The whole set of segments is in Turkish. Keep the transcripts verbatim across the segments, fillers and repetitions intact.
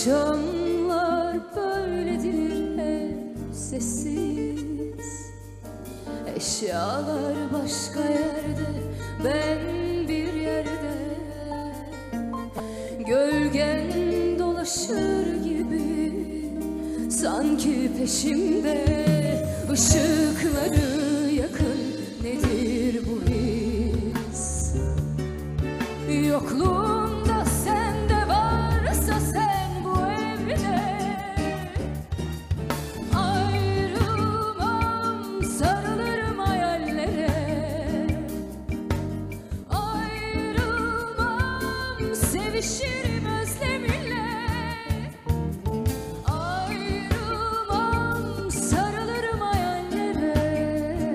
Akşamlar böyledir hep sessiz, eşyalar başka yerde, ben bir yerde. Gölgen dolaşır gibi sanki peşimde, ışıkları yakın, nedir bu his? Yokluğunda sende varsa sen bu evde, ayrılmam, sarılırım hayallere. Ayrılmam, sevişirim özleminle. Ayrılmam, sarılırım hayallere.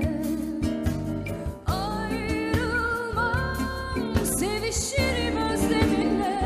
Ayrılmam, sevişirim özleminle.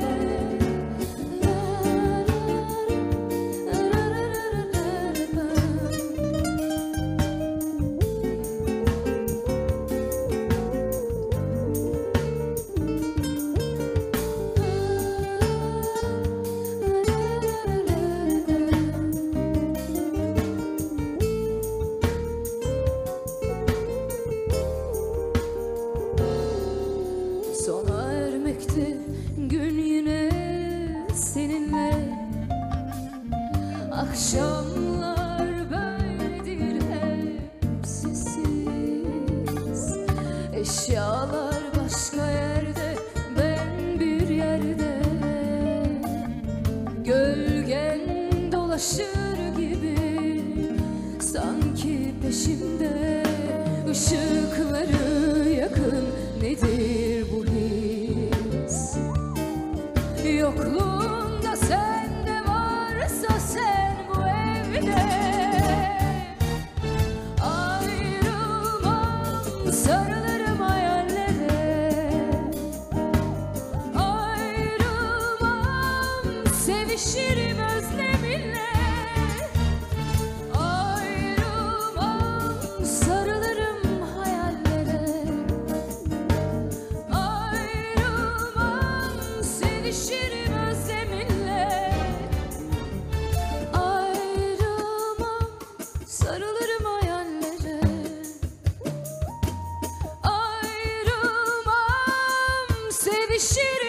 Sona ermekte gün yine seninle. Akşamlar böyledir hep sessiz, eşyalar başka yerde, ben bir yerde. Gölgen dolaşır gibi sanki peşimde, ışıkları yakın, nedir bu his? Yokluğunda sende varsa sen bu evde, ayrılmam, sarılırım hayallere. Ayrılmam, sevişirim özleminle. Ayrılmam, sarılırım hayallere. Ayrılmam, sevişirim özleminle. Ayrılmam, sarılırım hayallere. Ayrılmam, sevişirim